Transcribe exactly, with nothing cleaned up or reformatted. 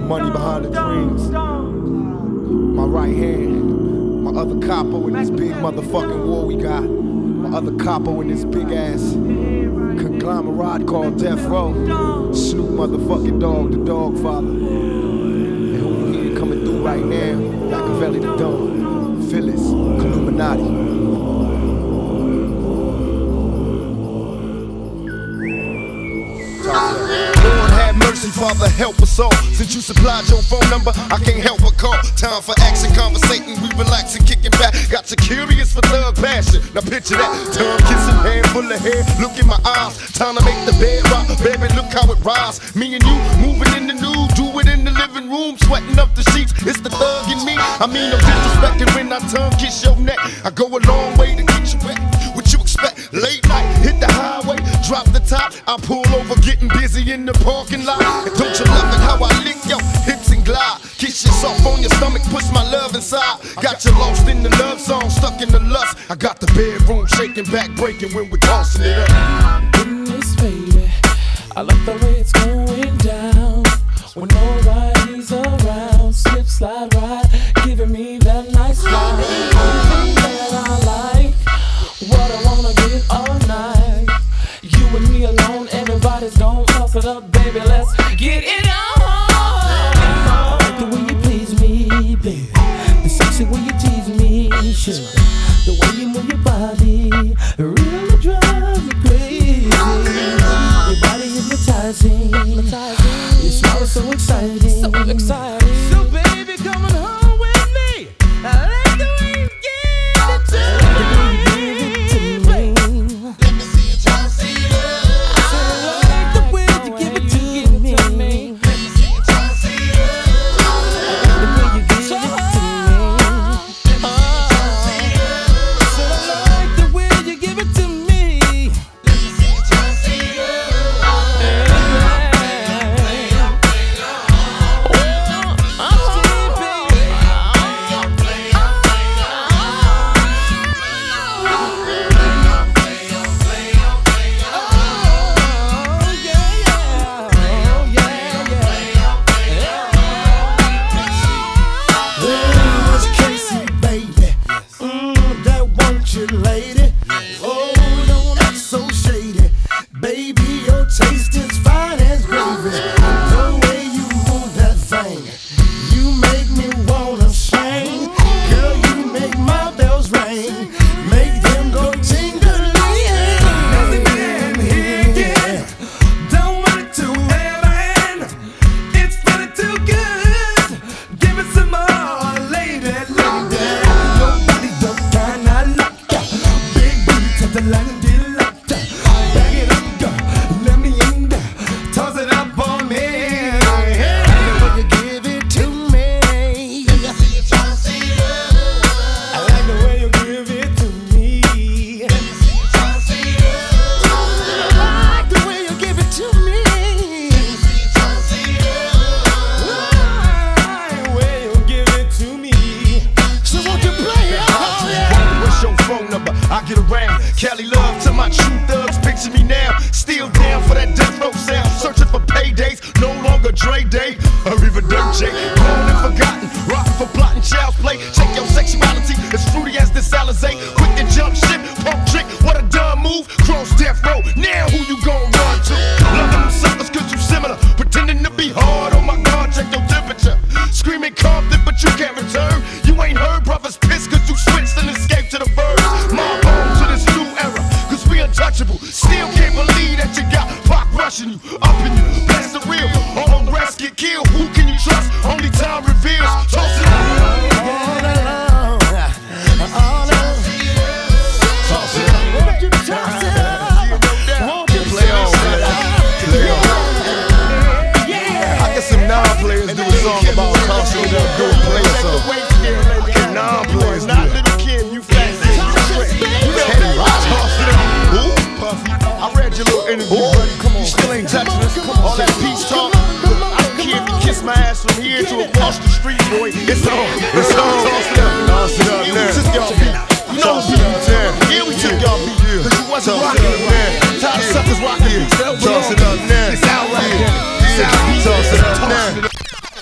money behind the dreams. My right hand, my other capo in this big motherfucking war we got. My other capo in this big ass conglomerate called Death Row. Snoop motherfucking Dogg, the Dog Father. And who you hear coming through right now, Machiavelli the Don, Phyllis, Illuminati. Mercy, Father, help us all. Since you supplied your phone number, I can't help but call. Time for action, conversating, we relaxing, kicking back. Got you curious for thug passion. Now picture that, tongue kissing, hand full of hair. Look in my eyes, time to make the bed rock. Baby, look how it rise. Me and you moving in the nude, do it in the living room, sweating up the sheets. It's the thug in me. I mean, no disrespecting when I tongue kiss your neck. I go a long way to get you wet. What you expect? Late night, hit the highway, drop the top. I pull over, getting busy in the parking lot. And don't you love it how I lick your hips and glide? Kiss you soft on your stomach, push my love inside. Got you lost in the love song, stuck in the lust. I got the bedroom shaking, back breaking when we're tossing it up. In this baby, I like the way it's going down. When nobody's around, slip, slide, ride, giving me that nice ride. Everything that I like, what I wanna get all night. You and me alone, everybody's gon' toss it up, baby, let's get it on. I like the way you please me, baby, the sexy way you tease me, sure. The way you move your body really drives me crazy. Your body hypnotizing, your smile is so exciting, so exciting. So baby, come on home with me. I like the way you give it to me. Let me see you try to see it. So I like the way you give it to me. Let me see you try to see it. I like the way you give it to me. So I like the way you give it to me. Let me see you try to see it. Lady, oh, don't act so shady. Baby, your taste is fine as gravy. The way you move that thing, you make me wanna sing. Girl, you make my bells ring, make them go tingling. Yeah. Don't want it to heaven, it's really too good. Give it some more, lady, lady. Nobody the kind I like. The line get locked up, back it up, girl. Let me in there, toss it up on me. I like the way you give it to me. Let me see you try to see it. I like the way you give it to me. Let me see you try to see it. I like the way you give it to me. Let me see you try to see it. I like the way you give it to me. So won't you play it? What's your phone number? I get around. Cali love to my true thugs, picture me now. Still down for that death row sound. Searching for paydays, no longer Dre Day. Or even Dirt J. Gone and forgotten, rock for plotting child's play. Check your sexuality, as fruity as this Alizé. Quick to jump ship, pump trick, what a dumb move. Cross death row, now who you gon' run to? Loving them suckers cause you similar. Pretending to be hard, oh my God, check your temperature. Screaming Compton, but you can't return. You ain't heard brothers piss cause you switched and escaped to the birds. Mob on to this new era, cause we untouchable. Still can't believe that you got Pac rushing you, up in you, that's the real. All the rest get killed, who can you trust? Only time reveals. Toss it all along, all along. Toss it up, won't you toss it up? Won't you play on, play on. I guess some non-players do a song about tossing it up, do a play song. Can non-players do it? I read your little interview, buddy. Come on, you still ain't touching us. All that peace talk. I don't care if you kiss my ass from here to across the street, boy. It's on. It's on. Toss it up. Toss it up. We took y'all beat. You know the beat. Yeah, we took y'all beat. Cause you wasn't rocking it, man. Tired of suckers rocking it. Toss it up now. It's out right here. Toss it up.